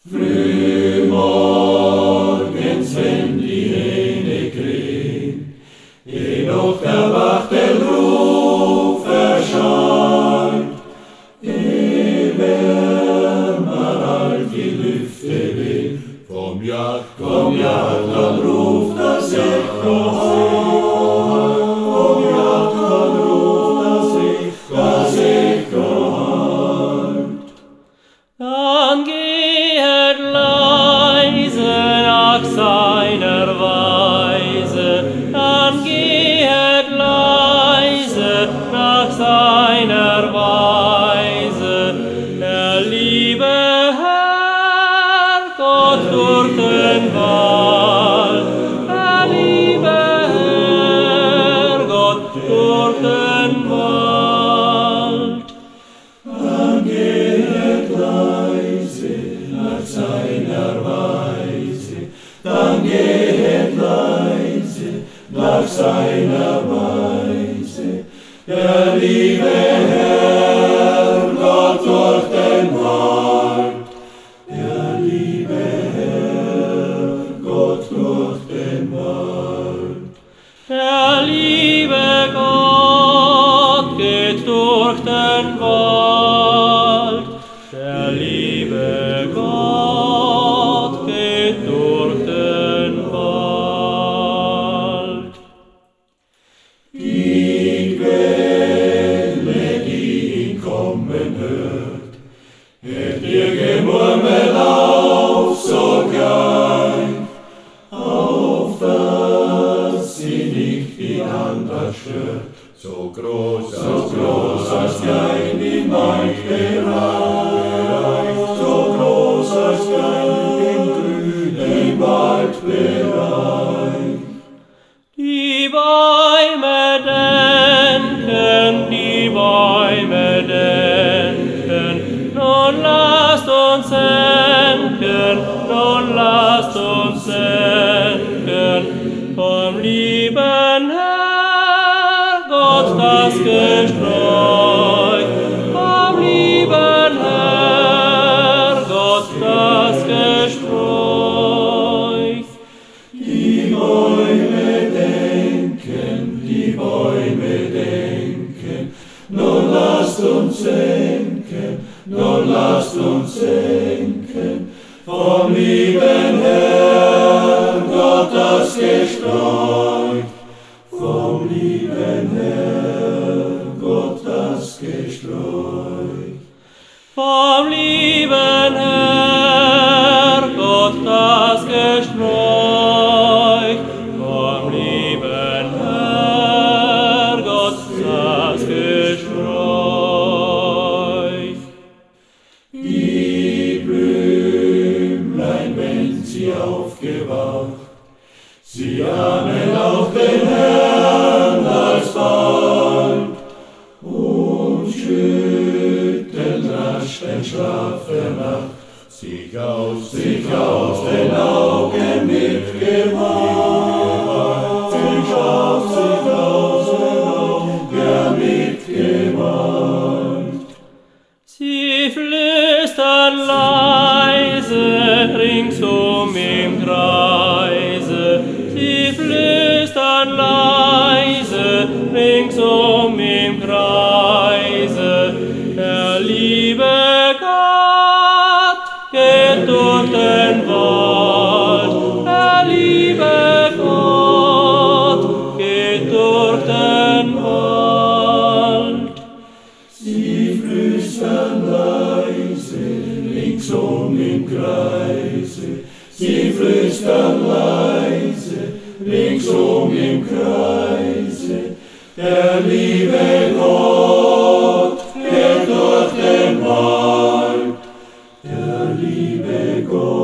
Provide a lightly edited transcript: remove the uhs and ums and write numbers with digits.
Frühmorgens, wenn die Hähne krähen, noch der Wachtelruf erscheint, wärmer als die Lüfte wehen, vom Jagdkorn ruft das Echo heim, vom Jagdkorn ruft das Echo heim. Dann gehet leise nach seiner Weise, dann gehet leise nach seiner Weise, der liebe Herr Gott durch den Wald, der liebe Herr Gott durch den Wald. Dann gehet leise nach seiner Weise, dann gehet leise nach seiner Weise, der liebe Herr Gott durch den Wald, der liebe Herr Gott durch den Wald. Der liebe Gott geht durch den Wald, der liebe Gott geht durch den Wald. Die Quelle, die ihn kommen hört, hört ihr Gemurmel auf sogleich, auf dass sie nicht die Andacht stört, so groß als kein im Waldbereich, so groß als kein im grünen Waldbereich. Die Bäume denken, nun lasst uns senken, vom lieben Herr Gott das Gesträuch, vom lieben Herr Gott das Gesträuch. Die Bäume denken, nun lasst uns senken, vom lieben Herrn Gott das Gesträuch, vom lieben Herrn Gott das Gesträuch. Vom lieben Herr Gott das Gesträuch, vom lieben Herr Gott das Gesträuch. Die Blümlein, wenn sie aufgewacht, sie ahnen auch den Herrn alsbald und schütteln rasch den Schlaf der Nacht, sich aus den Augen mit Gewalt, sich aus den Augen mit Gewalt. Sie flüstern leise ringsum im Kreise, sie flüstern leise ringsum im Kreise, der liebe Gott geht durch den Wald, der liebe Gott geht durch den Wald. Sie flüstern leise ringsum im Kreise, sie flüstern leise ringsum im Kreise, der liebe Gott geht durch den Wald, der liebe Gott